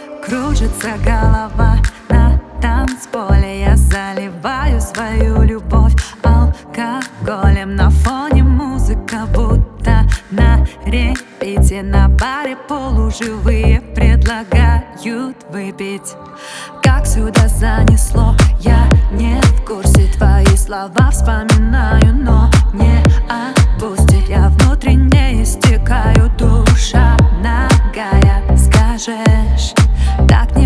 Кружится голова на танцполе. Я заливаю свою любовь алкоголем. На фоне музыка будто на репите. На баре полуживые предлагают выпить. Как сюда занесло, я не в курсе. Твои слова вспоминаю, но не отпустит. Я внутренне истекаю, душа нагая. Скажешь, так не